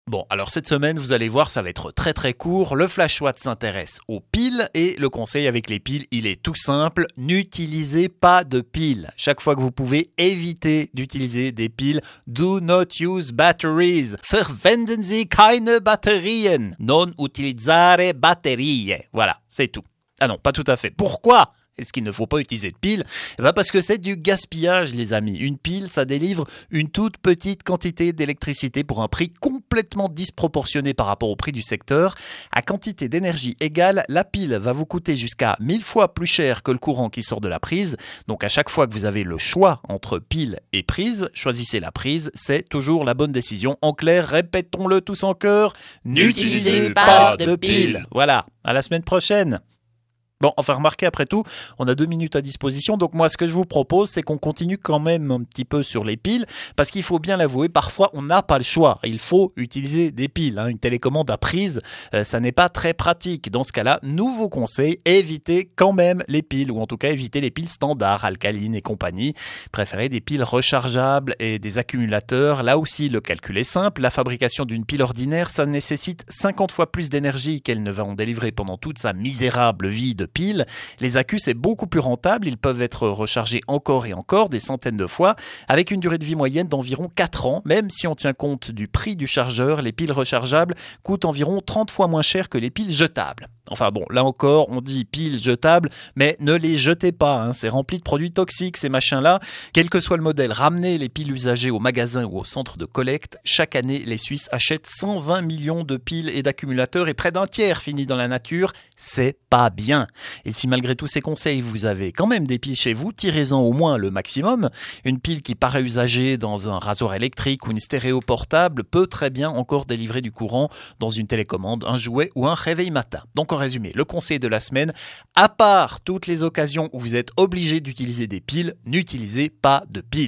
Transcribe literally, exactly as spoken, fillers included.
Bon, alors cette semaine, vous allez voir, ça va être très très court. Le Flash Watt s'intéresse aux piles et le conseil avec les piles, il est tout simple. N'utilisez pas de piles. Chaque fois que vous pouvez, évitez d'utiliser des piles. Do not use batteries. Verwenden Sie keine Batterien. Non utilizzare batterie. Voilà, c'est tout. Ah non, pas tout à fait. Pourquoi ? Est-ce qu'il ne faut pas utiliser de piles ? Eh bien parce que c'est du gaspillage, les amis. Une pile, ça délivre une toute petite quantité d'électricité pour un prix complètement disproportionné par rapport au prix du secteur. À quantité d'énergie égale, la pile va vous coûter jusqu'à mille fois plus cher que le courant qui sort de la prise. Donc à chaque fois que vous avez le choix entre pile et prise, choisissez la prise, c'est toujours la bonne décision. En clair, répétons-le tous en chœur, n'utilisez pas de piles. Voilà, à la semaine prochaine. Bon, enfin remarquez après tout, on a deux minutes à disposition, donc moi ce que je vous propose c'est qu'on continue quand même un petit peu sur les piles, parce qu'il faut bien l'avouer, parfois on n'a pas le choix, il faut utiliser des piles, hein. Une télécommande à prise, euh, ça n'est pas très pratique. Dans ce cas-là, nouveau conseil, évitez quand même les piles, ou en tout cas évitez les piles standards, alcalines et compagnie, préférez des piles rechargeables et des accumulateurs. Là aussi le calcul est simple, la fabrication d'une pile ordinaire ça nécessite cinquante fois plus d'énergie qu'elle ne va en délivrer pendant toute sa misérable vie de piles. Les accus, c'est beaucoup plus rentable. Ils peuvent être rechargés encore et encore, des centaines de fois, avec une durée de vie moyenne d'environ quatre ans. Même si on tient compte du prix du chargeur, les piles rechargeables coûtent environ trente fois moins cher que les piles jetables. Enfin bon, là encore, on dit piles jetables, mais ne les jetez pas, hein. C'est rempli de produits toxiques, ces machins-là. Quel que soit le modèle, ramenez les piles usagées au magasin ou au centre de collecte. Chaque année, les Suisses achètent cent vingt millions de piles et d'accumulateurs et près d'un tiers finit dans la nature. C'est pas bien. Et si malgré tous ces conseils, vous avez quand même des piles chez vous, tirez-en au moins le maximum. Une pile qui paraît usagée dans un rasoir électrique ou une stéréo portable peut très bien encore délivrer du courant dans une télécommande, un jouet ou un réveil matin. Donc en résumé, le conseil de la semaine, à part toutes les occasions où vous êtes obligé d'utiliser des piles, n'utilisez pas de piles.